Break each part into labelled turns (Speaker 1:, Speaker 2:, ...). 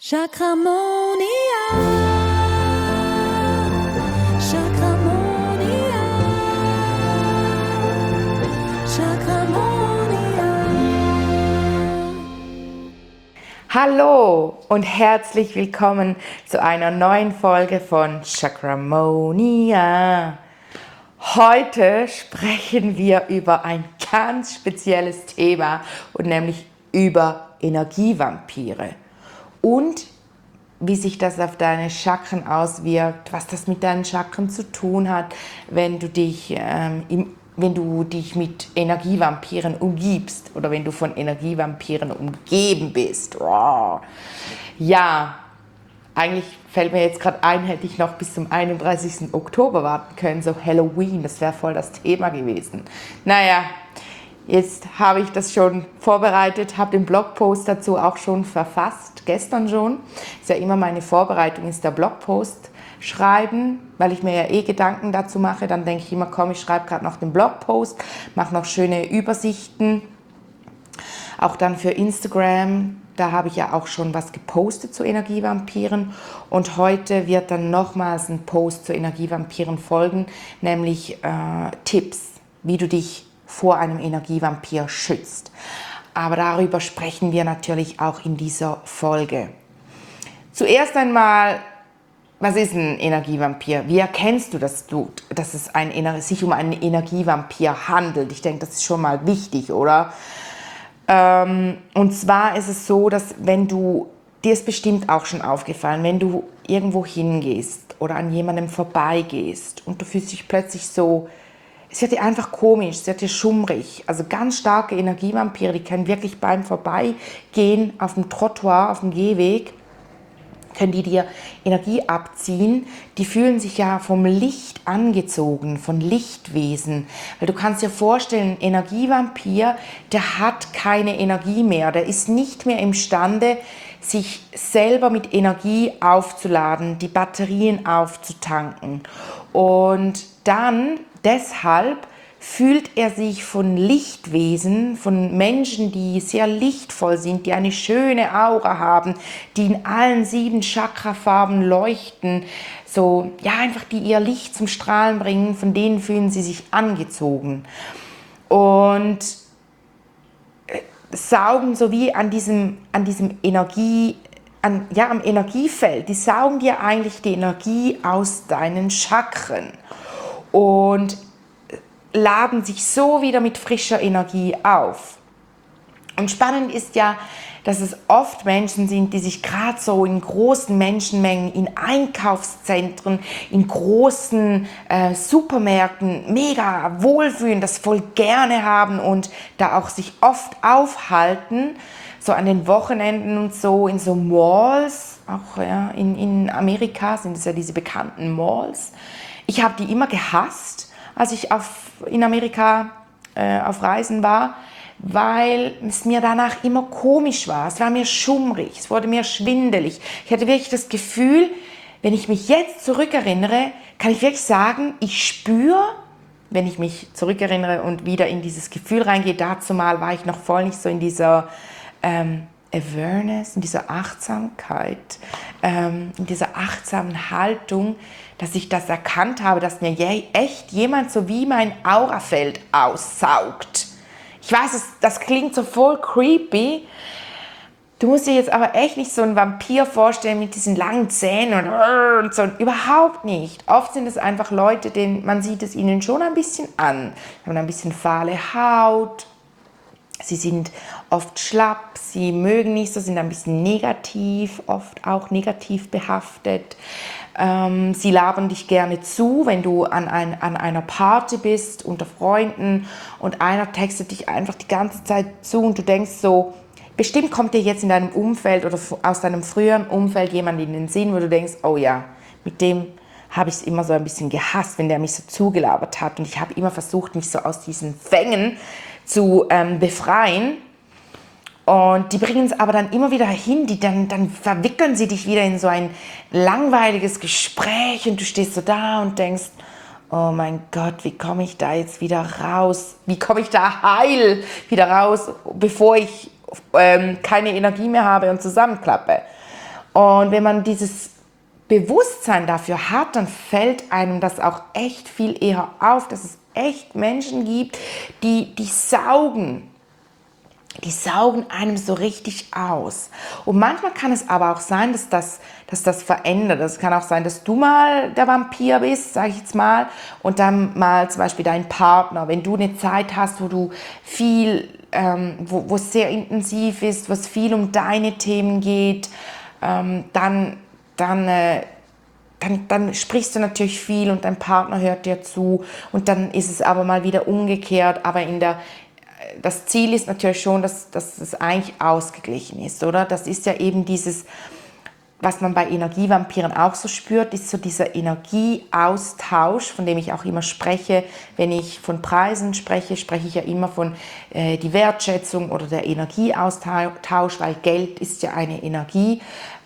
Speaker 1: Chakramonia, Chakramonia, Chakramonia.
Speaker 2: Hallo und herzlich willkommen zu einer neuen Folge von Chakramonia. Heute sprechen wir über ein ganz spezielles Thema und nämlich über Energievampire und wie sich das auf deine Chakren auswirkt, was das mit deinen Chakren zu tun hat, wenn du dich mit Energievampiren umgibst oder wenn du von Energievampiren umgeben bist. Wow. Ja, eigentlich fällt mir jetzt gerade ein, hätte ich noch bis zum 31. Oktober warten können, so Halloween, das wäre voll das Thema gewesen. Naja, jetzt habe ich das schon vorbereitet, habe den Blogpost dazu auch schon verfasst, gestern schon. Ist ja immer meine Vorbereitung, ist der Blogpost schreiben, weil ich mir ja Gedanken dazu mache. Dann denke ich immer, komm, ich schreibe gerade noch den Blogpost, mache noch schöne Übersichten, auch dann für Instagram. Da habe ich ja auch schon was gepostet zu Energievampiren und heute wird dann nochmals ein Post zu Energievampiren folgen, nämlich Tipps, wie du dich vor einem Energievampir schützt. Aber darüber sprechen wir natürlich auch in dieser Folge. Zuerst einmal, was ist ein Energievampir? Wie erkennst du, dass es sich um einen Energievampir handelt? Ich denke, das ist schon mal wichtig, oder? Und zwar ist es so, dass dir ist bestimmt auch schon aufgefallen, wenn du irgendwo hingehst oder an jemandem vorbeigehst und du fühlst dich plötzlich so, es wird dir einfach komisch, es wird dir schummrig. Also ganz starke Energievampire, die können wirklich beim Vorbeigehen auf dem Trottoir, auf dem Gehweg, können die dir Energie abziehen. Die fühlen sich ja vom Licht angezogen, von Lichtwesen. Weil du kannst dir vorstellen, ein Energievampir, der hat keine Energie mehr. Der ist nicht mehr imstande, sich selber mit Energie aufzuladen, die Batterien aufzutanken. Und dann deshalb fühlt er sich von Lichtwesen, von Menschen, die sehr lichtvoll sind, die eine schöne Aura haben, die in allen 7 Chakrafarben leuchten, so, ja, einfach die ihr Licht zum Strahlen bringen, von denen fühlen sie sich angezogen. Und saugen so wie am Energiefeld, die saugen dir eigentlich die Energie aus deinen Chakren und laden sich so wieder mit frischer Energie auf. Und spannend ist ja, dass es oft Menschen sind, die sich gerade so in großen Menschenmengen, in Einkaufszentren, in großen Supermärkten mega wohlfühlen, das voll gerne haben und da auch sich oft aufhalten, so an den Wochenenden und so, in so Malls, auch ja, in Amerika sind es ja diese bekannten Malls. Ich habe die immer gehasst, als ich in Amerika auf Reisen war, weil es mir danach immer komisch war. Es war mir schummrig, es wurde mir schwindelig. Ich hatte wirklich das Gefühl, wenn ich mich jetzt zurückerinnere, kann ich wirklich sagen, ich spüre, wenn ich mich zurückerinnere und wieder in dieses Gefühl reingehe, dazu mal war ich noch voll nicht so in dieser Awareness, in dieser Achtsamkeit, in dieser achtsamen Haltung, dass ich das erkannt habe, dass mir echt jemand so wie mein Aurafeld aussaugt. Ich weiß, das klingt so voll creepy. Du musst dir jetzt aber echt nicht so einen Vampir vorstellen mit diesen langen Zähnen und so. Überhaupt nicht. Oft sind es einfach Leute, man sieht es ihnen schon ein bisschen an. Sie haben ein bisschen fahle Haut. Sie sind oft schlapp, sie mögen nicht so, sind ein bisschen negativ, oft auch negativ behaftet. Sie labern dich gerne zu, wenn du an einer Party bist unter Freunden und einer textet dich einfach die ganze Zeit zu und du denkst so, bestimmt kommt dir jetzt in deinem Umfeld oder aus deinem früheren Umfeld jemand in den Sinn, wo du denkst, oh ja, mit dem habe ich es immer so ein bisschen gehasst, wenn der mich so zugelabert hat und ich habe immer versucht, mich so aus diesen Fängen zu befreien. Und die bringen es aber dann immer wieder hin, dann verwickeln sie dich wieder in so ein langweiliges Gespräch und du stehst so da und denkst, oh mein Gott, wie komme ich da jetzt wieder raus? Wie komme ich da heil wieder raus, bevor ich keine Energie mehr habe und zusammenklappe? Und wenn man dieses Bewusstsein dafür hat, dann fällt einem das auch echt viel eher auf, dass es echt Menschen gibt, die saugen einem so richtig aus. Und manchmal kann es aber auch sein, dass das verändert. Es kann auch sein, dass du mal der Vampir bist, sage ich jetzt mal, und dann mal zum Beispiel dein Partner, wenn du eine Zeit hast, wo du viel, wo es sehr intensiv ist, wo es viel um deine Themen geht, dann sprichst du natürlich viel und dein Partner hört dir zu und dann ist es aber mal wieder umgekehrt, aber das Ziel ist natürlich schon, dass es eigentlich ausgeglichen ist, oder? Das ist ja eben dieses, was man bei Energievampiren auch so spürt, ist so dieser Energieaustausch, von dem ich auch immer spreche. Wenn ich von Preisen spreche, spreche ich ja immer von die Wertschätzung oder der Energieaustausch, weil Geld ist ja eine Energie.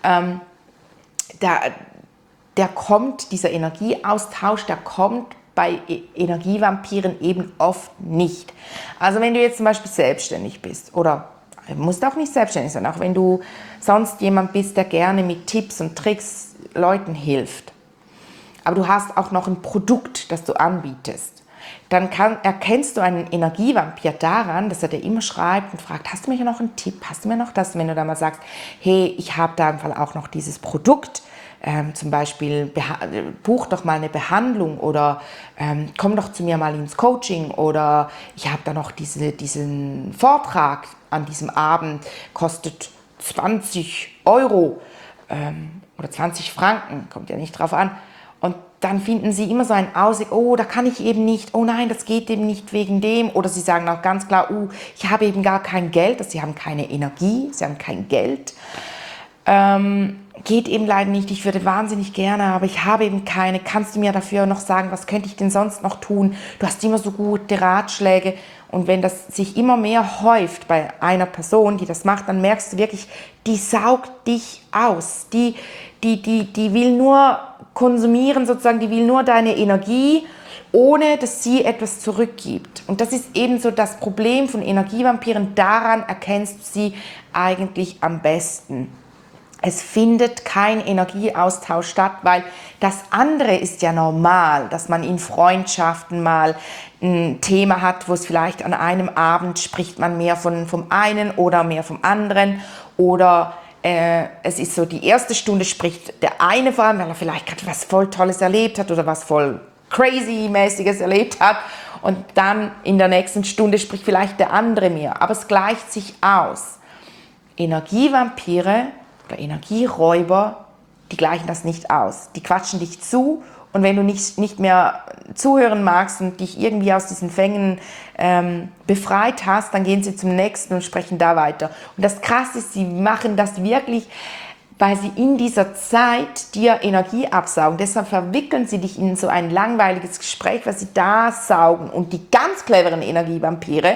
Speaker 2: Dieser Energieaustausch, der kommt bei Energievampiren eben oft nicht. Also wenn du jetzt zum Beispiel selbstständig bist oder du musst auch nicht selbstständig sein, auch wenn du sonst jemand bist, der gerne mit Tipps und Tricks Leuten hilft, aber du hast auch noch ein Produkt, das du anbietest, dann erkennst du einen Energievampir daran, dass er dir immer schreibt und fragt, hast du mir noch einen Tipp, hast du mir noch das? Und wenn du dann mal sagst, hey, ich habe da im Fall auch noch dieses Produkt, zum Beispiel buch doch mal eine Behandlung oder komm doch zu mir mal ins Coaching oder ich habe da noch diesen Vortrag an diesem Abend, kostet 20 Euro oder 20 Franken, kommt ja nicht drauf an. Und dann finden sie immer so einen Ausweg, oh, da kann ich eben nicht, oh nein, das geht eben nicht wegen dem. Oder sie sagen auch ganz klar, ich habe eben gar kein Geld, also sie haben keine Energie, sie haben kein Geld. Geht eben leider nicht, ich würde wahnsinnig gerne, aber ich habe eben keine. Kannst du mir dafür noch sagen, was könnte ich denn sonst noch tun? Du hast immer so gute Ratschläge. Und wenn das sich immer mehr häuft bei einer Person, die das macht, dann merkst du wirklich, die saugt dich aus. Die will nur konsumieren, sozusagen, die will nur deine Energie, ohne dass sie etwas zurückgibt. Und das ist eben so das Problem von Energievampiren. Daran erkennst du sie eigentlich am besten. Es findet kein Energieaustausch statt, weil das andere ist ja normal, dass man in Freundschaften mal ein Thema hat, wo es vielleicht an einem Abend spricht man mehr vom einen oder mehr vom anderen oder es ist so, die erste Stunde spricht der eine vor allem, weil er vielleicht gerade was voll Tolles erlebt hat oder was voll Crazy-mäßiges erlebt hat und dann in der nächsten Stunde spricht vielleicht der andere mehr, aber es gleicht sich aus. Energievampire oder Energieräuber, die gleichen das nicht aus. Die quatschen dich zu und wenn du nicht mehr zuhören magst und dich irgendwie aus diesen Fängen befreit hast, dann gehen sie zum nächsten und sprechen da weiter. Und das Krasse ist, sie machen das wirklich, weil sie in dieser Zeit dir Energie absaugen. Deshalb verwickeln sie dich in so ein langweiliges Gespräch, was sie da saugen. Und die ganz cleveren Energievampire,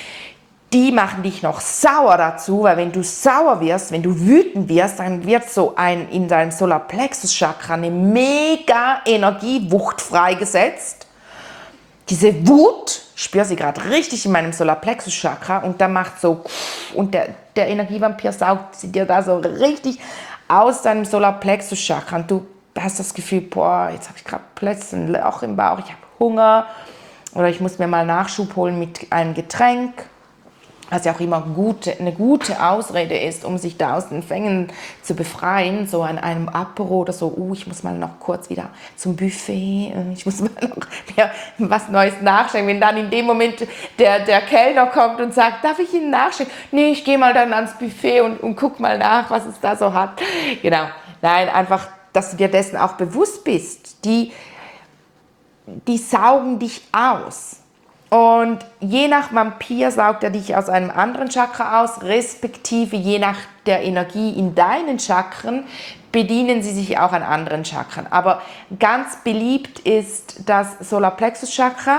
Speaker 2: die machen dich noch sauer dazu, weil wenn du sauer wirst, wenn du wütend wirst, dann wird so in deinem Solarplexus-Chakra eine mega Energiewucht freigesetzt. Diese Wut, ich spüre sie gerade richtig in meinem Solarplexus-Chakra und da macht so, und der Energievampir saugt sie dir da so richtig aus deinem Solarplexus-Chakra und du hast das Gefühl, boah, jetzt habe ich gerade plötzlich ein Loch im Bauch, ich habe Hunger oder ich muss mir mal Nachschub holen mit einem Getränk. Was ja auch immer eine gute Ausrede ist, um sich da aus den Fängen zu befreien, so an einem Apero oder so, ich muss mal noch kurz wieder zum Buffet, ich muss mal noch was Neues nachschenken. Wenn dann in dem Moment der Kellner kommt und sagt, darf ich Ihnen nachschenken? Nee, ich gehe mal dann ans Buffet und guck mal nach, was es da so hat. Genau, nein, einfach, dass du dir dessen auch bewusst bist. Die saugen dich aus. Und je nach Vampir saugt er dich aus einem anderen Chakra aus, respektive je nach der Energie in deinen Chakren bedienen sie sich auch an anderen Chakren. Aber ganz beliebt ist das Solarplexus-Chakra,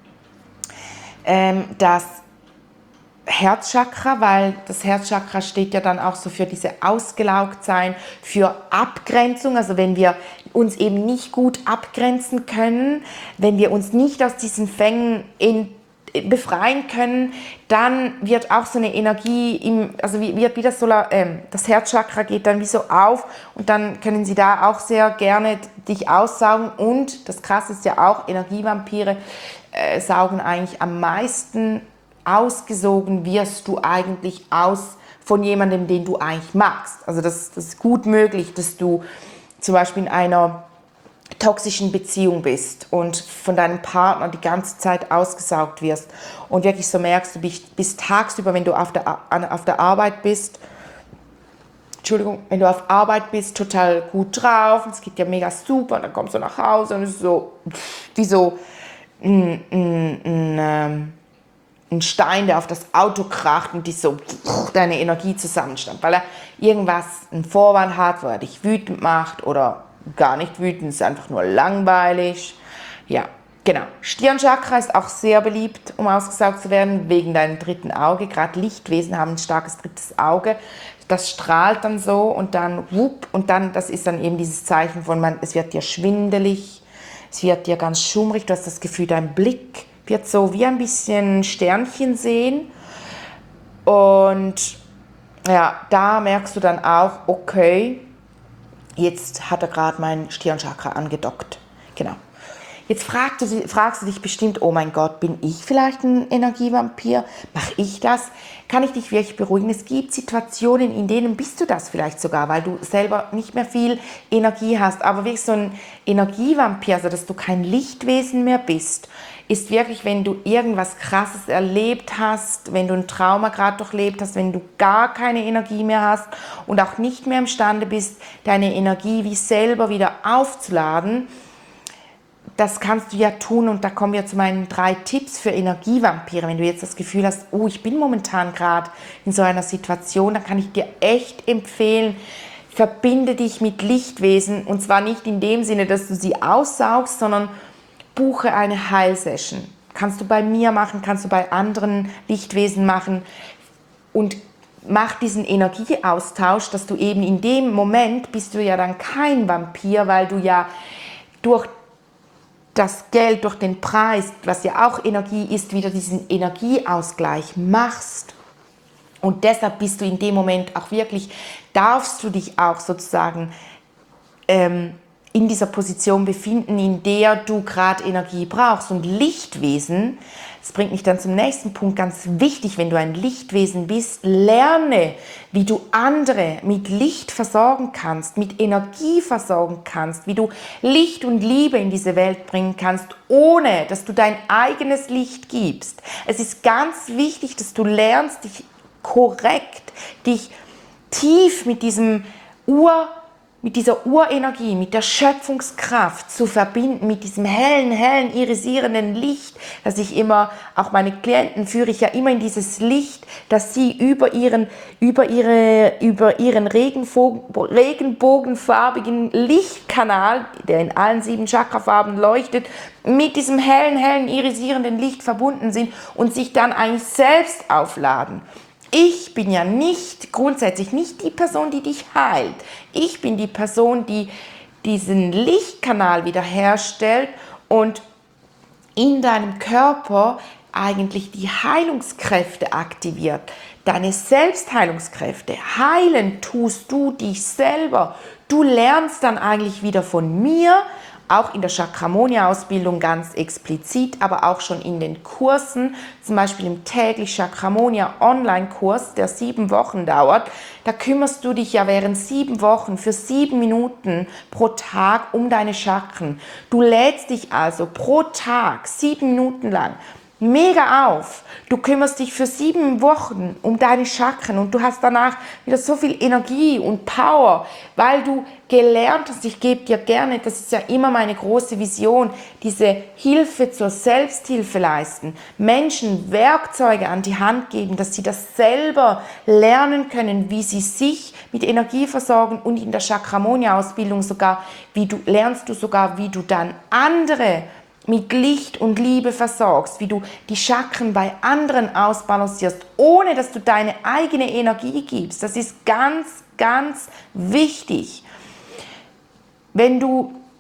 Speaker 2: das Herzchakra, weil das Herzchakra steht ja dann auch so für diese Ausgelaugtsein, für Abgrenzung, also wenn wir uns eben nicht gut abgrenzen können, wenn wir uns nicht aus diesen Fängen befreien können, dann wird auch so eine Energie, also wird wie das Herzchakra geht dann wie so auf und dann können sie da auch sehr gerne dich aussaugen und das Krasse ist ja auch, Energievampire saugen eigentlich am meisten, ausgesogen wirst du eigentlich von jemandem, den du eigentlich magst. Also das ist gut möglich, dass du zum Beispiel in einer toxischen Beziehung bist und von deinem Partner die ganze Zeit ausgesaugt wirst und wirklich so merkst, du bist tagsüber, wenn du auf der Arbeit bist, wenn du auf Arbeit bist, total gut drauf, und es geht dir mega super und dann kommst du nach Hause und es ist so, wie so ein Stein, der auf das Auto kracht und dich so deine Energie zusammenstammt, weil er irgendwas, einen Vorwand hat, wo er dich wütend macht oder gar nicht wütend, ist einfach nur langweilig. Ja, genau. Stirnchakra ist auch sehr beliebt, um ausgesaugt zu werden, wegen deinem dritten Auge. Gerade Lichtwesen haben ein starkes drittes Auge. Das strahlt dann so und dann und dann, das ist dann eben dieses Zeichen von, es wird dir schwindelig, es wird dir ganz schummrig, du hast das Gefühl, dein Blick wird so wie ein bisschen Sternchen sehen. Und ja, da merkst du dann auch, okay, jetzt hat er gerade mein Stirnchakra angedockt. Genau. Jetzt fragst du dich bestimmt, oh mein Gott, bin ich vielleicht ein Energievampir? Mache ich das? Kann ich dich wirklich beruhigen? Es gibt Situationen, in denen bist du das vielleicht sogar, weil du selber nicht mehr viel Energie hast. Aber wirklich so ein Energievampir, also dass du kein Lichtwesen mehr bist, ist wirklich, wenn du irgendwas Krasses erlebt hast, wenn du ein Trauma gerade durchlebt hast, wenn du gar keine Energie mehr hast und auch nicht mehr imstande bist, deine Energie wie selber wieder aufzuladen. Das kannst du ja tun und da kommen wir zu meinen 3 Tipps für Energievampire. Wenn du jetzt das Gefühl hast, oh, ich bin momentan gerade in so einer Situation, dann kann ich dir echt empfehlen, verbinde dich mit Lichtwesen und zwar nicht in dem Sinne, dass du sie aussaugst, sondern buche eine Heilsession. Kannst du bei mir machen, kannst du bei anderen Lichtwesen machen und mach diesen Energieaustausch, dass du eben in dem Moment bist du ja dann kein Vampir, weil du ja durch das Geld, durch den Preis, was ja auch Energie ist, wieder diesen Energieausgleich machst. Und deshalb bist du in dem Moment auch wirklich, darfst du dich auch sozusagen in dieser Position befinden, in der du gerade Energie brauchst. Und Lichtwesen, das bringt mich dann zum nächsten Punkt, ganz wichtig, wenn du ein Lichtwesen bist, lerne, wie du andere mit Licht versorgen kannst, mit Energie versorgen kannst, wie du Licht und Liebe in diese Welt bringen kannst, ohne dass du dein eigenes Licht gibst. Es ist ganz wichtig, dass du lernst, dich korrekt, dich tief mit dieser Urenergie, mit der Schöpfungskraft zu verbinden, mit diesem hellen, irisierenden Licht, dass ich immer, auch meine Klienten führe ich ja immer in dieses Licht, dass sie über ihren regenbogenfarbigen Lichtkanal, der in allen 7 Chakrafarben leuchtet, mit diesem hellen, irisierenden Licht verbunden sind und sich dann eigentlich selbst aufladen. Ich bin ja grundsätzlich nicht die Person, die dich heilt. Ich bin die Person, die diesen Lichtkanal wiederherstellt und in deinem Körper eigentlich die Heilungskräfte aktiviert. Deine Selbstheilungskräfte. Heilen tust du dich selber. Du lernst dann eigentlich wieder von mir, auch in der Chakramonia-Ausbildung ganz explizit, aber auch schon in den Kursen, zum Beispiel im täglich Chakramonia Online-Kurs, der 7 Wochen dauert. Da kümmerst du dich ja während 7 Wochen für 7 Minuten pro Tag um deine Chakren. Du lädst dich also pro Tag 7 Minuten lang mega auf. Du kümmerst dich für 7 Wochen um deine Chakren und du hast danach wieder so viel Energie und Power, weil du gelernt hast, ich gebe dir gerne, das ist ja immer meine große Vision, diese Hilfe zur Selbsthilfe leisten, Menschen Werkzeuge an die Hand geben, dass sie das selber lernen können, wie sie sich mit Energie versorgen und in der Chakramonia-Ausbildung lernst du sogar, wie du dann andere mit Licht und Liebe versorgst, wie du die Chakren bei anderen ausbalancierst, ohne dass du deine eigene Energie gibst. Das ist ganz, ganz wichtig. Wenn du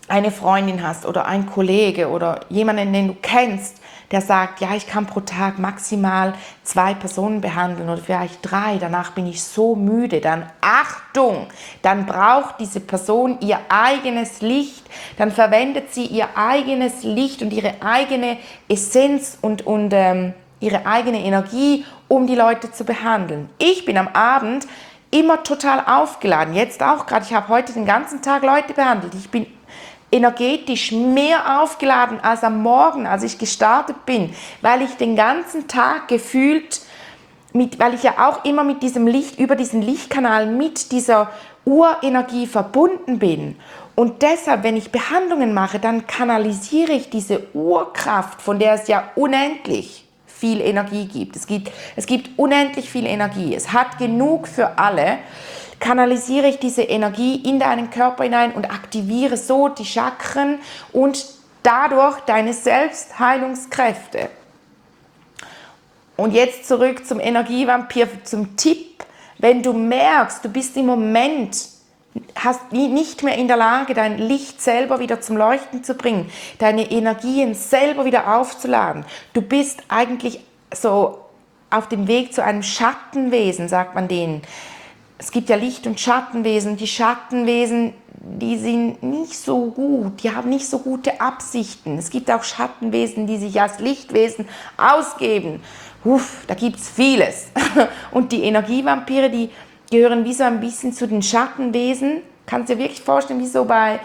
Speaker 2: eine Freundin hast oder ein Kollege oder jemanden, den du kennst, der sagt, ja, ich kann pro Tag maximal 2 Personen behandeln oder vielleicht 3, danach bin ich so müde, dann Achtung, dann braucht diese Person ihr eigenes Licht, dann verwendet sie ihr eigenes Licht und ihre eigene Essenz und ihre eigene Energie, um die Leute zu behandeln. Ich bin am Abend immer total aufgeladen, jetzt auch gerade, ich habe heute den ganzen Tag Leute behandelt, ich bin energetisch mehr aufgeladen als am Morgen, als ich gestartet bin, weil ich den ganzen Tag gefühlt, weil ich ja auch immer mit diesem Licht, über diesen Lichtkanal mit dieser Urenergie verbunden bin. Und deshalb, wenn ich Behandlungen mache, dann kanalisiere ich diese Urkraft, von der es ja unendlich viel Energie gibt. Es gibt unendlich viel Energie. Es hat genug für alle. Kanalisiere ich diese Energie in deinen Körper hinein und aktiviere so die Chakren und dadurch deine Selbstheilungskräfte. Und jetzt zurück zum Energievampir, zum Tipp. Wenn du merkst, du bist im Moment nicht mehr in der Lage, dein Licht selber wieder zum Leuchten zu bringen, deine Energien selber wieder aufzuladen, du bist eigentlich so auf dem Weg zu einem Schattenwesen, sagt man denen. Es gibt ja Licht- und Schattenwesen. Die Schattenwesen, die sind nicht so gut, die haben nicht so gute Absichten. Es gibt auch Schattenwesen, die sich als Lichtwesen ausgeben. Da gibt es vieles. Und die Energievampire, die gehören wie so ein bisschen zu den Schattenwesen. Kannst du dir wirklich vorstellen, wie so bei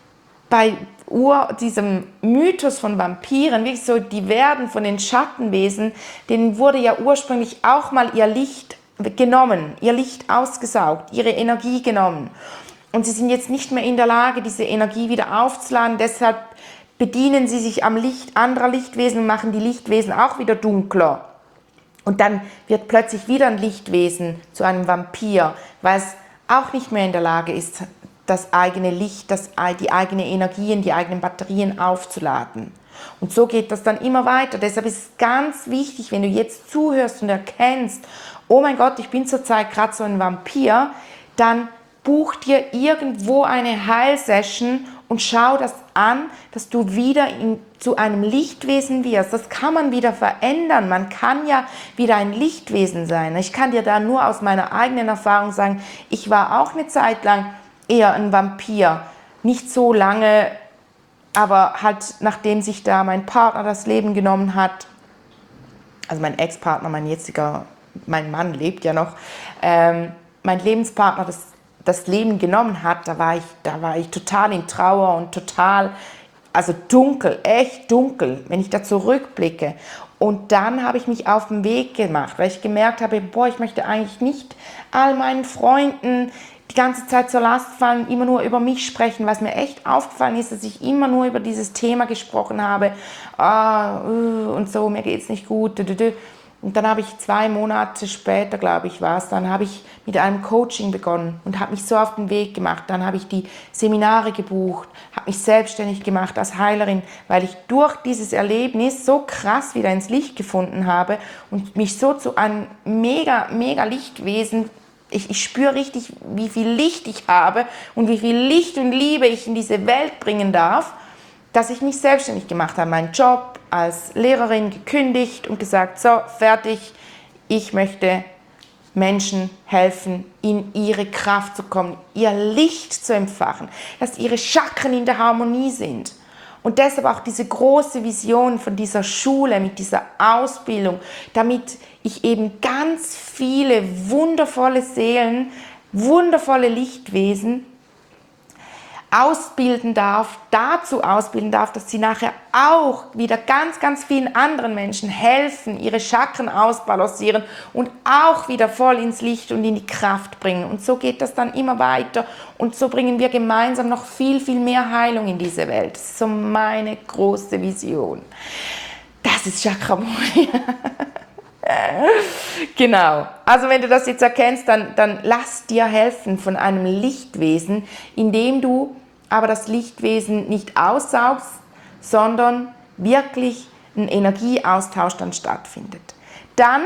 Speaker 2: diesem Mythos von Vampiren, wirklich so, die werden von den Schattenwesen, denen wurde ja ursprünglich auch mal ihr Licht genommen, ihr Licht ausgesaugt, ihre Energie genommen. Und sie sind jetzt nicht mehr in der Lage, diese Energie wieder aufzuladen. Deshalb bedienen sie sich am Licht anderer Lichtwesen und machen die Lichtwesen auch wieder dunkler. Und dann wird plötzlich wieder ein Lichtwesen zu einem Vampir, weil es auch nicht mehr in der Lage ist, das eigene Licht, die eigenen Energien, die eigenen Batterien aufzuladen. Und so geht das dann immer weiter. Deshalb ist es ganz wichtig, wenn du jetzt zuhörst und erkennst, oh mein Gott, ich bin zurzeit gerade so ein Vampir, dann buch dir irgendwo eine Heilsession und schau das an, dass du wieder zu einem Lichtwesen wirst. Das kann man wieder verändern. Man kann ja wieder ein Lichtwesen sein. Ich kann dir da nur aus meiner eigenen Erfahrung sagen, ich war auch eine Zeit lang eher ein Vampir. Nicht so lange, aber halt nachdem sich da mein Partner das Leben genommen hat, also mein Ex-Partner, mein Mann lebt ja noch, mein Lebenspartner das Leben genommen hat, da war ich total in Trauer und total, also dunkel, echt dunkel, wenn ich da zurückblicke. Und dann habe ich mich auf den Weg gemacht, weil ich gemerkt habe, ich möchte eigentlich nicht all meinen Freunden die ganze Zeit zur Last fallen, immer nur über mich sprechen, was mir echt aufgefallen ist, dass ich immer nur über dieses Thema gesprochen habe, und so, mir geht's nicht gut, Und dann habe ich 2 Monate später, glaube ich, dann habe ich mit einem Coaching begonnen und habe mich so auf den Weg gemacht. Dann habe ich die Seminare gebucht, habe mich selbstständig gemacht als Heilerin, weil ich durch dieses Erlebnis so krass wieder ins Licht gefunden habe und mich so zu einem mega, mega Lichtwesen, ich spüre richtig, wie viel Licht ich habe und wie viel Licht und Liebe ich in diese Welt bringen darf, dass ich mich selbstständig gemacht habe, meinen Job als Lehrerin gekündigt und gesagt, so, fertig, ich möchte Menschen helfen, in ihre Kraft zu kommen, ihr Licht zu entfachen, dass ihre Chakren in der Harmonie sind. Und deshalb auch diese große Vision von dieser Schule, mit dieser Ausbildung, damit ich eben ganz viele wundervolle Seelen, wundervolle Lichtwesen dazu ausbilden darf, dass sie nachher auch wieder ganz, ganz vielen anderen Menschen helfen, ihre Chakren ausbalancieren und auch wieder voll ins Licht und in die Kraft bringen. Und so geht das dann immer weiter und so bringen wir gemeinsam noch viel, viel mehr Heilung in diese Welt. Das ist so meine große Vision. Das ist Chakramonia. Genau. Also wenn du das jetzt erkennst, dann lass dir helfen von einem Lichtwesen, indem du aber das Lichtwesen nicht aussaugst, sondern wirklich ein Energieaustausch dann stattfindet. Dann,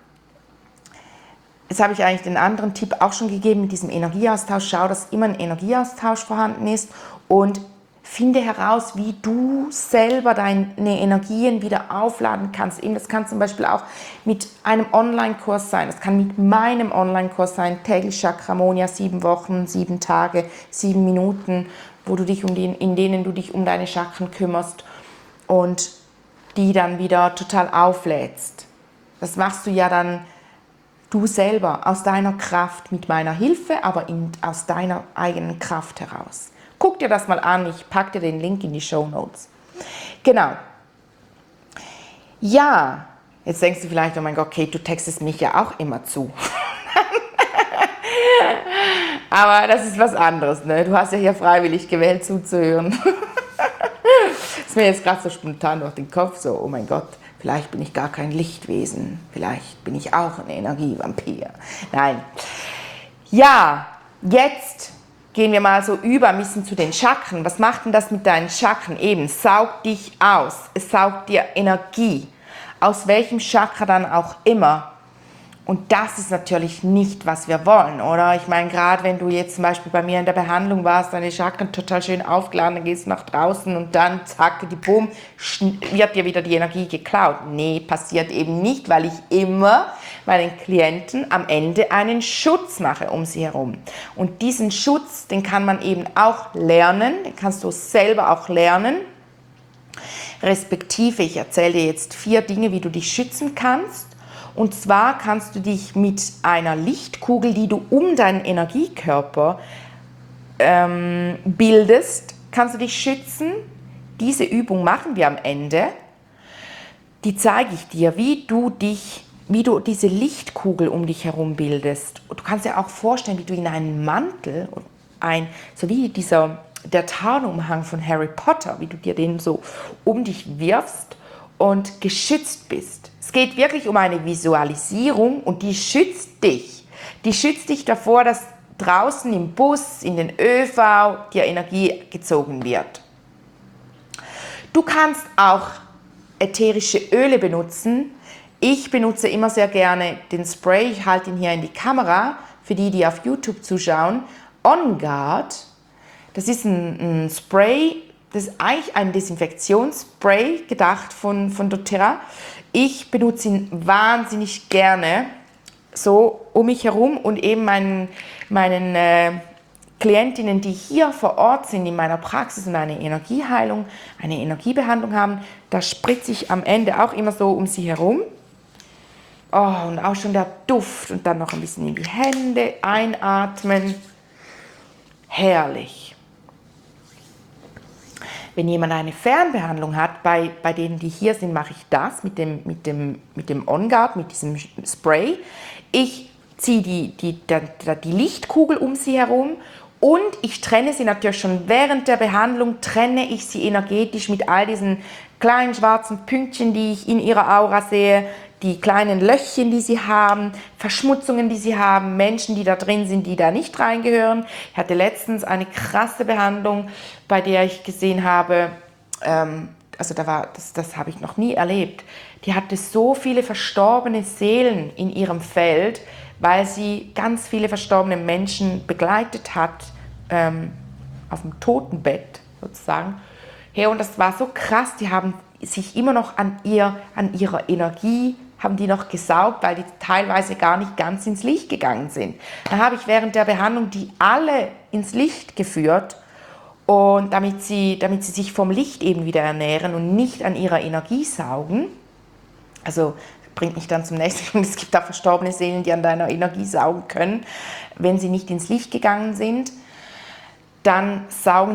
Speaker 2: jetzt habe ich eigentlich den anderen Tipp auch schon gegeben mit diesem Energieaustausch, schau, dass immer ein Energieaustausch vorhanden ist und finde heraus, wie du selber deine Energien wieder aufladen kannst. Eben, das kann zum Beispiel auch mit einem Online-Kurs sein. Das kann mit meinem Online-Kurs sein, täglich Chakramonia, 7 Wochen, 7 Tage, 7 Minuten, wo du dich in denen du dich um deine Chakren kümmerst und die dann wieder total auflädst. Das machst du ja dann du selber aus deiner Kraft, mit meiner Hilfe, aber aus deiner eigenen Kraft heraus. Guck dir das mal an, ich packe dir den Link in die Shownotes. Genau. Ja, jetzt denkst du vielleicht, oh mein Gott, Kate, du textest mich ja auch immer zu. Aber das ist was anderes, ne? Du hast ja hier freiwillig gewählt zuzuhören. Ist mir jetzt gerade so spontan durch den Kopf so, oh mein Gott. Vielleicht bin ich gar kein Lichtwesen. Vielleicht bin ich auch ein Energievampir. Nein. Ja, jetzt gehen wir mal so über ein bisschen zu den Chakren. Was macht denn das mit deinen Chakren? Eben, saugt dich aus. Es saugt dir Energie. Aus welchem Chakra dann auch immer. Und das ist natürlich nicht, was wir wollen, oder? Ich meine, gerade wenn du jetzt zum Beispiel bei mir in der Behandlung warst, deine Chakren total schön aufgeladen, dann gehst du nach draußen und dann, zack, die Boom, wird dir wieder die Energie geklaut. Nee, passiert eben nicht, weil ich immer meinen Klienten am Ende einen Schutz mache um sie herum. Und diesen Schutz, den kann man eben auch lernen, den kannst du selber auch lernen. Respektive, ich erzähle dir jetzt 4 Dinge, wie du dich schützen kannst. Und zwar kannst du dich mit einer Lichtkugel, die du um deinen Energiekörper bildest, kannst du dich schützen. Diese Übung machen wir am Ende. Die zeige ich dir, wie du diese Lichtkugel um dich herum bildest. Und du kannst dir auch vorstellen, wie du in einen Mantel, so wie der Tarnumhang von Harry Potter, wie du dir den so um dich wirfst und geschützt bist. Es geht wirklich um eine Visualisierung und die schützt dich. Die schützt dich davor, dass draußen im Bus, in den ÖV dir Energie gezogen wird. Du kannst auch ätherische Öle benutzen. Ich benutze immer sehr gerne den Spray, ich halte ihn hier in die Kamera, für die auf YouTube zuschauen. On Guard, das ist ein Spray, das ist eigentlich ein Desinfektionsspray, gedacht von doTERRA. Ich benutze ihn wahnsinnig gerne, so um mich herum und eben meinen Klientinnen, die hier vor Ort sind in meiner Praxis und eine Energieheilung, eine Energiebehandlung haben, da spritze ich am Ende auch immer so um sie herum. Oh, und auch schon der Duft und dann noch ein bisschen in die Hände einatmen. Herrlich. Wenn jemand eine Fernbehandlung hat, bei denen, die hier sind, mache ich das mit dem On Guard, mit diesem Spray. Ich ziehe die Lichtkugel um sie herum und ich trenne sie natürlich schon während der Behandlung, trenne ich sie energetisch mit all diesen kleinen schwarzen Pünktchen, die ich in ihrer Aura sehe, die kleinen Löchchen, die sie haben, Verschmutzungen, die sie haben, Menschen, die da drin sind, die da nicht reingehören. Ich hatte letztens eine krasse Behandlung, bei der ich gesehen habe, das habe ich noch nie erlebt, die hatte so viele verstorbene Seelen in ihrem Feld, weil sie ganz viele verstorbene Menschen begleitet hat, auf dem Totenbett sozusagen. Hey, und das war so krass, die haben sich immer noch an ihrer Energie haben die noch gesaugt, weil die teilweise gar nicht ganz ins Licht gegangen sind. Dann habe ich während der Behandlung die alle ins Licht geführt, und damit sie sich vom Licht eben wieder ernähren und nicht an ihrer Energie saugen. Also bringt mich dann zum nächsten Punkt. Es gibt auch verstorbene Seelen, die an deiner Energie saugen können, wenn sie nicht ins Licht gegangen sind. Dann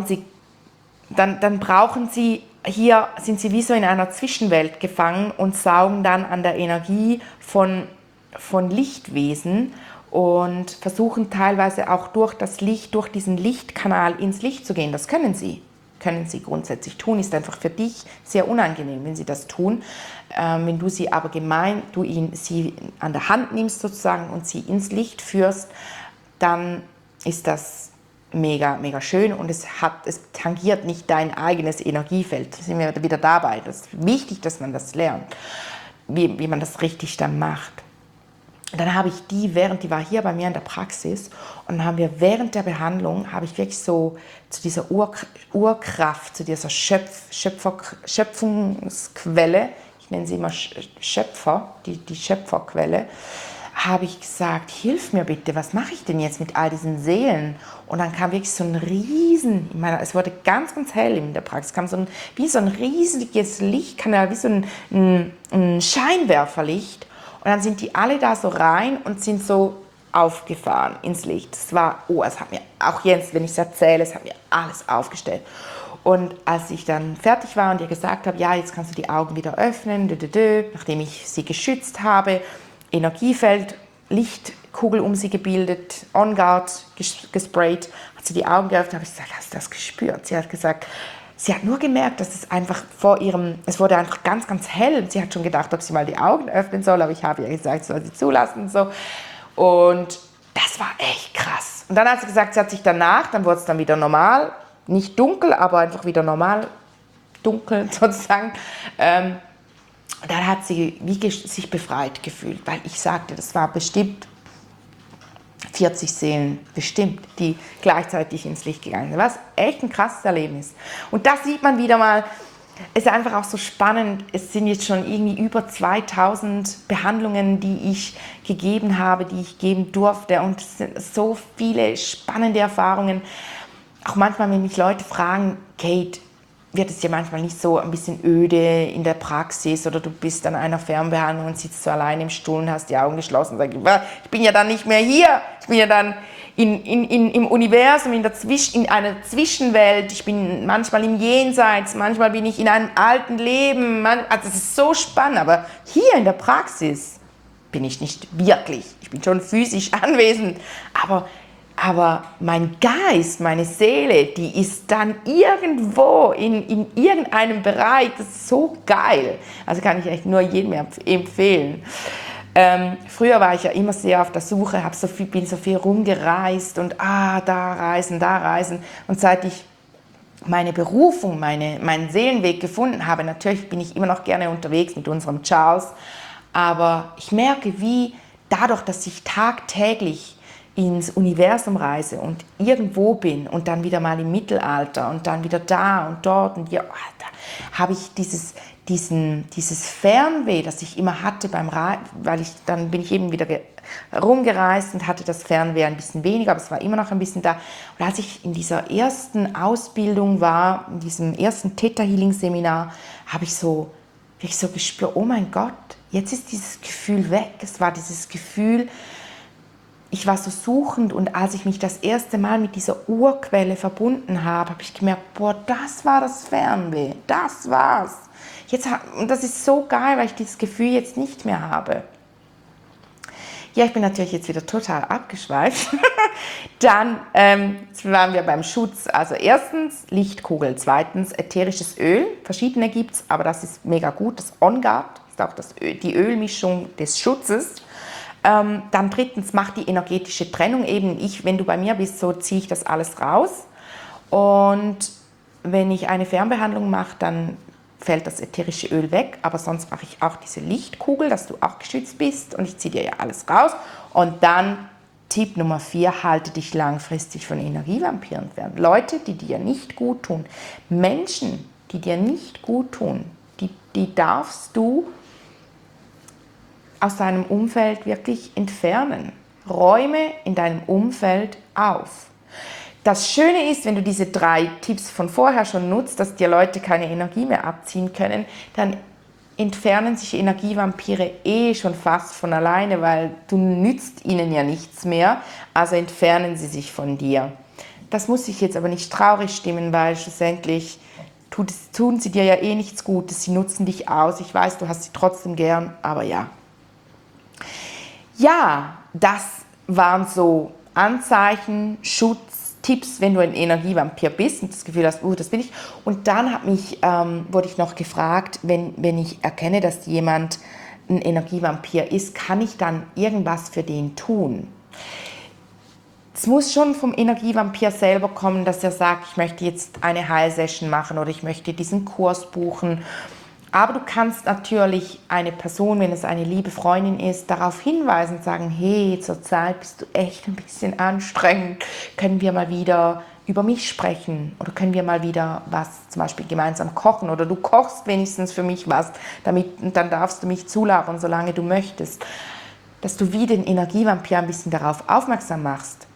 Speaker 2: brauchen sie, hier sind sie wie so in einer Zwischenwelt gefangen und saugen dann an der Energie von Lichtwesen und versuchen teilweise auch durch das Licht, durch diesen Lichtkanal ins Licht zu gehen. Das können sie grundsätzlich tun, ist einfach für dich sehr unangenehm, wenn sie das tun. Wenn du sie aber sie an der Hand nimmst sozusagen und sie ins Licht führst, dann ist das mega, mega schön und es tangiert nicht dein eigenes Energiefeld. Da sind wir wieder dabei. Das ist wichtig, dass man das lernt, wie man das richtig dann macht. dann habe ich die war hier bei mir in der Praxis und dann haben wir während der Behandlung, habe ich wirklich so zu dieser Urkraft, zu dieser Schöpfungsquelle, ich nenne sie immer Schöpfer, die Schöpferquelle, habe ich gesagt, hilf mir bitte, was mache ich denn jetzt mit all diesen Seelen? Und dann kam wirklich so ein Riesen, es wurde ganz, ganz hell in der Praxis, kam wie so ein riesiges Lichtkanal, wie so ein Scheinwerferlicht. Und dann sind die alle da so rein und sind so aufgefahren ins Licht. Es war, es hat mir, auch jetzt, wenn ich es erzähle, es hat mir alles aufgestellt. Und als ich dann fertig war und ihr gesagt habe, ja, jetzt kannst du die Augen wieder öffnen, nachdem ich sie geschützt habe, Energiefeld, Lichtkugel um sie gebildet, On Guard gesprayt, hat sie die Augen geöffnet, habe ich gesagt, hast du das gespürt? Sie hat gesagt, sie hat nur gemerkt, dass es einfach es wurde einfach ganz, ganz hell. Sie hat schon gedacht, ob sie mal die Augen öffnen soll, aber ich habe ihr gesagt, sie soll sie zulassen und so. Und das war echt krass. Und dann hat sie gesagt, sie hat sich danach, dann wurde es dann wieder normal, nicht dunkel, aber einfach wieder normal dunkel sozusagen. Dann hat sie sich befreit gefühlt, weil ich sagte, das war bestimmt 40 Seelen, bestimmt, die gleichzeitig ins Licht gegangen sind. Was echt ein krasses Erlebnis. Und das sieht man wieder mal, es ist einfach auch so spannend, es sind jetzt schon irgendwie über 2000 Behandlungen, die ich gegeben habe, die ich geben durfte und es sind so viele spannende Erfahrungen. Auch manchmal, wenn mich Leute fragen, Kate, wird es ja manchmal nicht so ein bisschen öde in der Praxis oder du bist an einer Fernbehandlung und sitzt so allein im Stuhl und hast die Augen geschlossen und sagst, ich bin ja dann nicht mehr hier, ich bin ja dann im Universum, in einer Zwischenwelt, ich bin manchmal im Jenseits, manchmal bin ich in einem alten Leben, also es ist so spannend, aber hier in der Praxis bin ich nicht wirklich, ich bin schon physisch anwesend, aber mein Geist, meine Seele, die ist dann irgendwo in irgendeinem Bereich, das ist so geil. Also kann ich echt nur jedem empfehlen. Früher war ich ja immer sehr auf der Suche, bin so viel rumgereist und da reisen. Und seit ich meine Berufung, meinen Seelenweg gefunden habe, natürlich bin ich immer noch gerne unterwegs mit unserem Charles, aber ich merke, wie dadurch, dass ich tagtäglich ins Universum reise und irgendwo bin und dann wieder mal im Mittelalter und dann wieder da und dort und ja, da habe ich dieses Fernweh, das ich immer hatte beim Reisen, dann bin ich eben wieder rumgereist und hatte das Fernweh ein bisschen weniger, aber es war immer noch ein bisschen da. Und als ich in dieser ersten Ausbildung war, in diesem ersten Theta Healing Seminar, habe ich so gespürt, oh mein Gott, jetzt ist dieses Gefühl weg. Es war dieses Gefühl, ich war so suchend und als ich mich das erste Mal mit dieser Urquelle verbunden habe, habe ich gemerkt, boah, das war das Fernweh, das war's. Und das ist so geil, weil ich dieses Gefühl jetzt nicht mehr habe. Ja, ich bin natürlich jetzt wieder total abgeschweift. Dann waren wir beim Schutz. Also erstens Lichtkugel, zweitens ätherisches Öl. Verschiedene gibt es, aber das ist mega gut. Das On Guard ist auch die Ölmischung des Schutzes. Dann drittens, mach die energetische Trennung. Eben wenn du bei mir bist, so ziehe ich das alles raus. Und wenn ich eine Fernbehandlung mache, dann fällt das ätherische Öl weg. Aber sonst mache ich auch diese Lichtkugel, dass du auch geschützt bist. Und ich ziehe dir ja alles raus. Und dann Tipp Nummer 4, halte dich langfristig von Energievampiren fern. Leute, die dir nicht gut tun. Menschen, die dir nicht gut tun, die darfst du aus deinem Umfeld wirklich entfernen. Räume in deinem Umfeld auf. Das Schöne ist, wenn du diese 3 Tipps von vorher schon nutzt, dass dir Leute keine Energie mehr abziehen können, dann entfernen sich Energievampire schon fast von alleine, weil du nützt ihnen ja nichts mehr, also entfernen sie sich von dir. Das muss dich jetzt aber nicht traurig stimmen, weil schlussendlich tun sie dir ja nichts Gutes, sie nutzen dich aus. Ich weiß, du hast sie trotzdem gern, aber ja. Ja, das waren so Anzeichen, Schutztipps, wenn du ein Energievampir bist und das Gefühl hast, das bin ich. Und dann wurde ich noch gefragt, wenn ich erkenne, dass jemand ein Energievampir ist, kann ich dann irgendwas für den tun? Es muss schon vom Energievampir selber kommen, dass er sagt, ich möchte jetzt eine Heilsession machen oder ich möchte diesen Kurs buchen Aber du kannst natürlich eine Person, wenn es eine liebe Freundin ist, darauf hinweisen und sagen, hey, zurzeit bist du echt ein bisschen anstrengend, können wir mal wieder über mich sprechen oder können wir mal wieder was zum Beispiel gemeinsam kochen oder du kochst wenigstens für mich was, dann darfst du mich zulabern, solange du möchtest. Dass du wie den Energievampir ein bisschen darauf aufmerksam machst.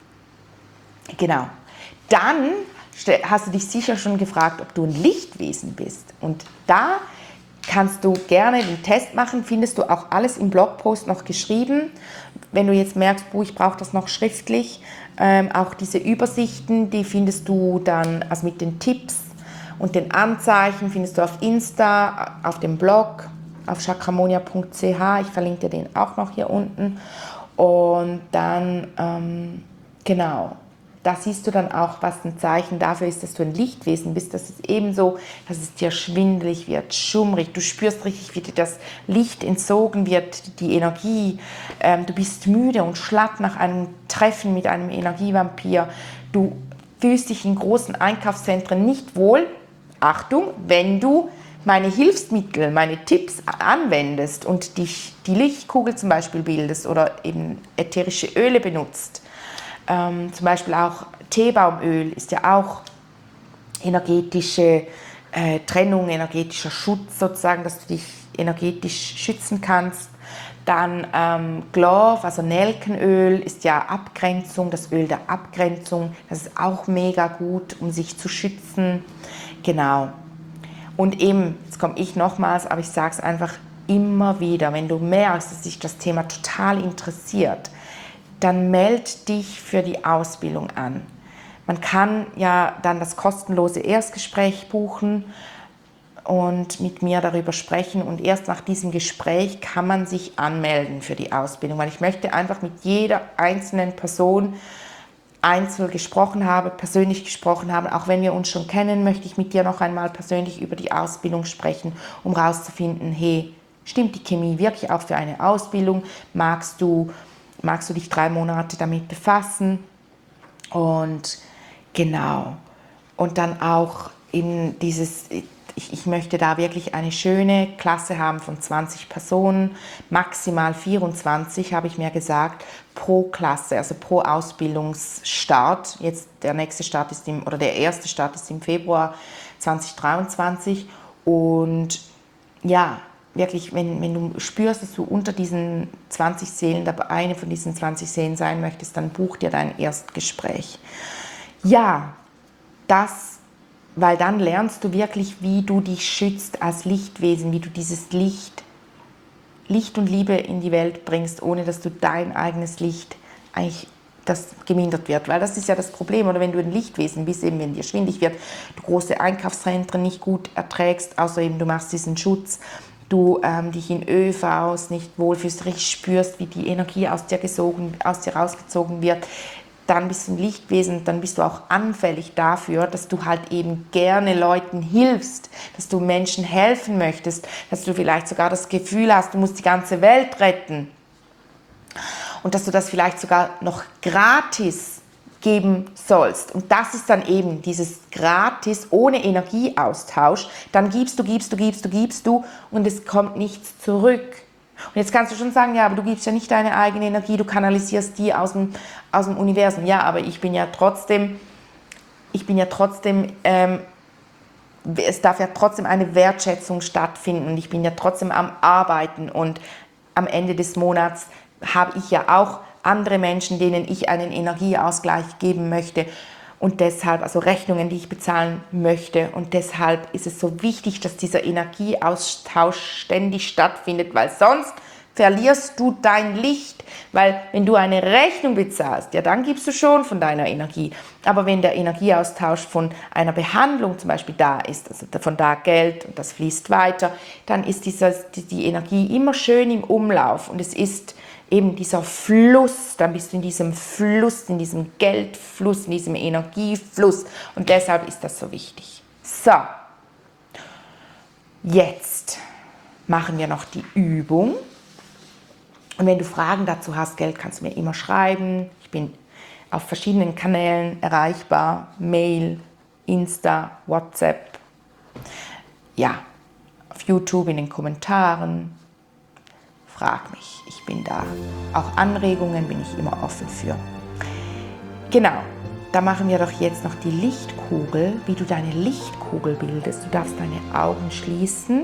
Speaker 2: Genau. Dann hast du dich sicher schon gefragt, ob du ein Lichtwesen bist. Und da kannst du gerne den Test machen, findest du auch alles im Blogpost noch geschrieben. Wenn du jetzt merkst, ich brauche das noch schriftlich, auch diese Übersichten, die findest du dann also mit den Tipps und den Anzeichen, findest du auf Insta, auf dem Blog, auf chakramonia.ch. Ich verlinke dir den auch noch hier unten. Und dann, genau, da siehst du dann auch, was ein Zeichen dafür ist, dass du ein Lichtwesen bist. Das ist ebenso, dass es dir schwindelig wird, schummrig. Du spürst richtig, wie dir das Licht entzogen wird, die Energie. Du bist müde und schlapp nach einem Treffen mit einem Energievampir. Du fühlst dich in großen Einkaufszentren nicht wohl. Achtung, wenn du meine Hilfsmittel, meine Tipps anwendest und die Lichtkugel zum Beispiel bildest oder eben ätherische Öle benutzt. Zum Beispiel auch Teebaumöl ist ja auch energetische Trennung, energetischer Schutz sozusagen, dass du dich energetisch schützen kannst. Dann Clove, also Nelkenöl, ist ja Abgrenzung, das Öl der Abgrenzung. Das ist auch mega gut, um sich zu schützen. Genau. Und eben, jetzt komme ich nochmals, aber ich sage es einfach immer wieder, wenn du merkst, dass dich das Thema total interessiert, dann meld dich für die Ausbildung an. Man kann ja dann das kostenlose Erstgespräch buchen und mit mir darüber sprechen und erst nach diesem Gespräch kann man sich anmelden für die Ausbildung, weil ich möchte einfach mit jeder einzelnen Person einzeln gesprochen haben, persönlich gesprochen haben. Auch wenn wir uns schon kennen, möchte ich mit dir noch einmal persönlich über die Ausbildung sprechen, um herauszufinden, hey, stimmt die Chemie wirklich auch für eine Ausbildung? Magst du dich 3 Monate damit befassen? Und genau. Und dann auch in dieses, ich möchte da wirklich eine schöne Klasse haben von 20 Personen, maximal 24, habe ich mir gesagt, pro Klasse, also pro Ausbildungsstart. Jetzt der nächste Start ist der erste Start ist im Februar 2023. Und ja, wirklich, wenn du spürst, dass du unter diesen 20 Seelen, eine von diesen 20 Seelen sein möchtest, dann buch dir dein Erstgespräch. Ja, weil dann lernst du wirklich, wie du dich schützt als Lichtwesen, wie du dieses Licht und Liebe in die Welt bringst, ohne dass du dein eigenes Licht eigentlich das gemindert wird. Weil das ist ja das Problem, oder wenn du ein Lichtwesen bist, eben wenn dir schwindig wird, du große Einkaufszentren nicht gut erträgst, außer eben du machst diesen Schutz, du dich in ÖVs nicht wohlfühlst, richtig spürst, wie die Energie aus dir rausgezogen wird, dann bist du ein Lichtwesen, dann bist du auch anfällig dafür, dass du halt eben gerne Leuten hilfst, dass du Menschen helfen möchtest, dass du vielleicht sogar das Gefühl hast, du musst die ganze Welt retten und dass du das vielleicht sogar noch gratis geben sollst. Und das ist dann eben dieses gratis, ohne Energieaustausch. Dann gibst du und es kommt nichts zurück. Und jetzt kannst du schon sagen, ja, aber du gibst ja nicht deine eigene Energie, du kanalisierst die aus dem Universum. Ja, aber es darf ja trotzdem eine Wertschätzung stattfinden und ich bin ja trotzdem am Arbeiten und am Ende des Monats habe ich ja auch andere Menschen, denen ich einen Energieausgleich geben möchte und deshalb, also Rechnungen, die ich bezahlen möchte, und deshalb ist es so wichtig, dass dieser Energieaustausch ständig stattfindet, weil sonst verlierst du dein Licht, weil wenn du eine Rechnung bezahlst, ja, dann gibst du schon von deiner Energie, aber wenn der Energieaustausch von einer Behandlung zum Beispiel da ist, also von da Geld und das fließt weiter, dann ist die Energie immer schön im Umlauf und es ist eben dieser Fluss, dann bist du in diesem Fluss, in diesem Geldfluss, in diesem Energiefluss und deshalb ist das so wichtig. So, jetzt machen wir noch die Übung und wenn du Fragen dazu hast, Geld, kannst du mir immer schreiben. Ich bin auf verschiedenen Kanälen erreichbar, Mail, Insta, WhatsApp, ja, auf YouTube in den Kommentaren. Frag mich, ich bin da. Auch Anregungen bin ich immer offen für. Genau, da machen wir doch jetzt noch die Lichtkugel, wie du deine Lichtkugel bildest. Du darfst deine Augen schließen.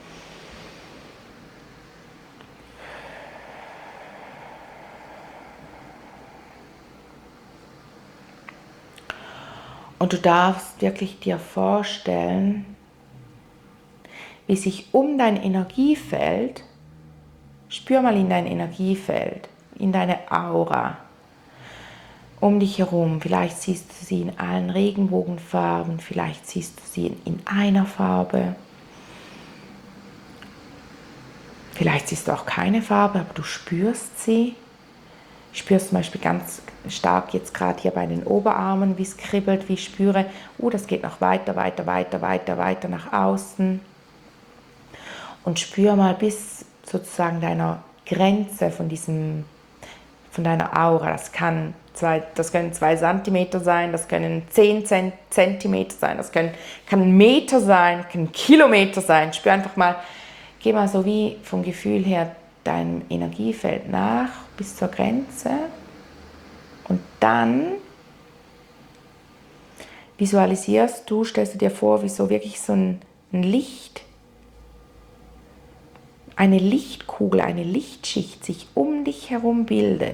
Speaker 2: Und du darfst wirklich dir vorstellen, wie sich um dein Energiefeld, spür mal in dein Energiefeld, in deine Aura, um dich herum. Vielleicht siehst du sie in allen Regenbogenfarben, vielleicht siehst du sie in einer Farbe. Vielleicht siehst du auch keine Farbe, aber du spürst sie. Ich spüre zum Beispiel ganz stark jetzt gerade hier bei den Oberarmen, wie es kribbelt, wie ich spüre, das geht noch weiter nach außen. Und spür mal bis sozusagen deiner Grenze von deiner Aura. Das können 2 Zentimeter sein, das können 10 Zentimeter sein, das kann ein Meter sein, kann Kilometer sein. Spür einfach mal, geh mal so wie vom Gefühl her deinem Energiefeld nach bis zur Grenze und dann stellst du dir vor, wie so wirklich so ein Licht, eine Lichtkugel, eine Lichtschicht sich um dich herum bildet.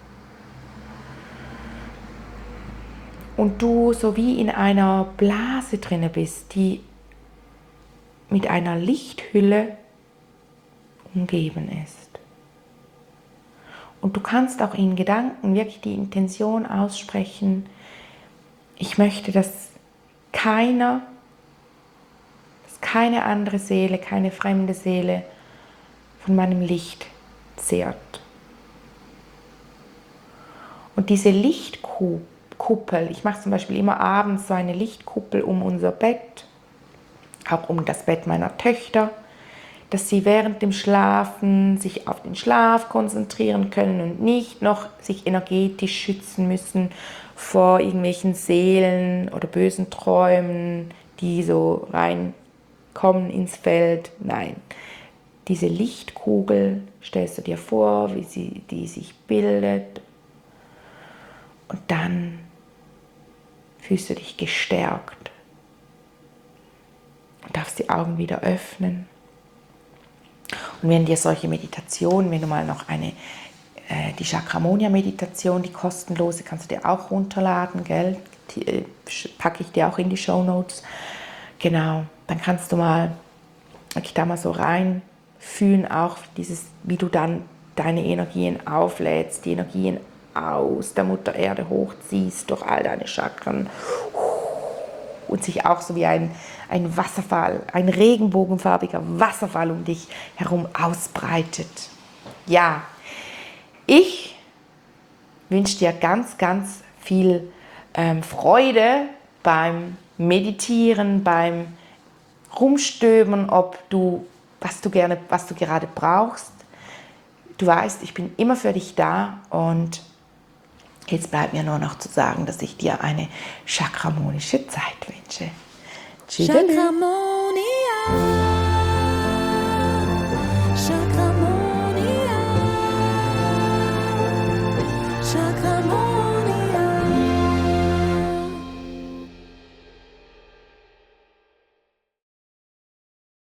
Speaker 2: Und du so wie in einer Blase drinne bist, die mit einer Lichthülle umgeben ist. Und du kannst auch in Gedanken wirklich die Intention aussprechen, ich möchte, dass keine andere Seele, keine fremde Seele von meinem Licht zehrt. Und diese Lichtkuppel, ich mache zum Beispiel immer abends so eine Lichtkuppel um unser Bett, auch um das Bett meiner Töchter, dass sie während dem Schlafen sich auf den Schlaf konzentrieren können und nicht noch sich energetisch schützen müssen vor irgendwelchen Seelen oder bösen Träumen, die so reinkommen ins Feld. Nein, diese Lichtkugel stellst du dir vor, wie die sich bildet und dann fühlst du dich gestärkt und darfst die Augen wieder öffnen. Und wenn dir solche Meditationen, wenn du mal noch die Chakramonia-Meditation, die kostenlose, kannst du dir auch runterladen, gell? Die packe ich dir auch in die Shownotes. Genau, dann kannst du mal da mal so reinfühlen, auch wie du dann deine Energien auflädst, die Energien aus der Mutter Erde hochziehst durch all deine Chakren und sich auch so wie ein Wasserfall, ein regenbogenfarbiger Wasserfall um dich herum ausbreitet. Ja, ich wünsche dir ganz, ganz viel Freude beim Meditieren, beim Rumstöbern, was du gerade brauchst. Du weißt, ich bin immer für dich da und jetzt bleibt mir nur noch zu sagen, dass ich dir eine chakramonische Zeit wünsche. Tschüss. Chakramonia.